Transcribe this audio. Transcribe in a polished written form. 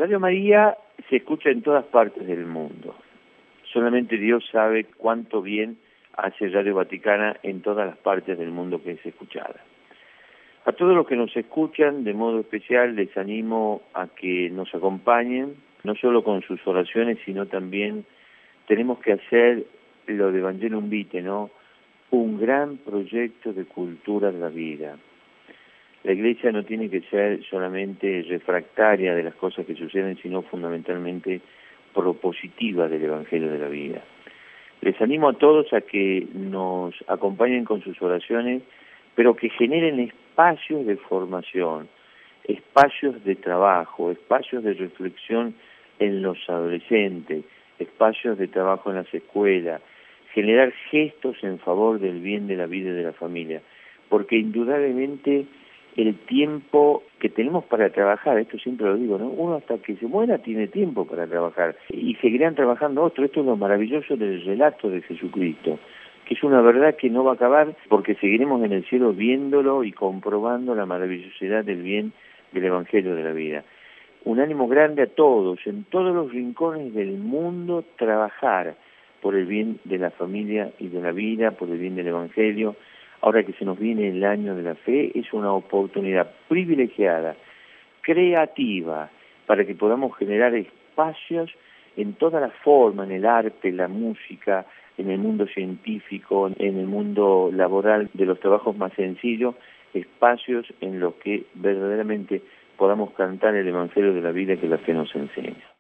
Radio María se escucha en todas partes del mundo. Solamente Dios sabe cuánto bien hace Radio Vaticana en todas las partes del mundo que es escuchada. A todos los que nos escuchan, de modo especial, les animo a que nos acompañen, no solo con sus oraciones, sino también tenemos que hacer lo de Evangelium Vitae, ¿no? Un gran proyecto de cultura de la vida. La Iglesia no tiene que ser solamente refractaria de las cosas que suceden, sino fundamentalmente propositiva del Evangelio de la vida. Les animo a todos a que nos acompañen con sus oraciones, pero que generen espacios de formación, espacios de trabajo, espacios de reflexión en los adolescentes, espacios de trabajo en las escuelas, generar gestos en favor del bien de la vida y de la familia, porque indudablemente el tiempo que tenemos para trabajar, esto siempre lo digo, ¿no? Uno hasta que se muera tiene tiempo para trabajar y seguirán trabajando otros. Esto es lo maravilloso del relato de Jesucristo, que es una verdad que no va a acabar porque seguiremos en el cielo viéndolo y comprobando la maravillosidad del bien del Evangelio de la vida. Un ánimo grande a todos, en todos los rincones del mundo, trabajar por el bien de la familia y de la vida, por el bien del Evangelio. Ahora que se nos viene el año de la fe, es una oportunidad privilegiada, creativa, para que podamos generar espacios en toda la forma, en el arte, la música, en el mundo científico, en el mundo laboral, de los trabajos más sencillos, espacios en los que verdaderamente podamos cantar el Evangelio de la vida que la fe nos enseña.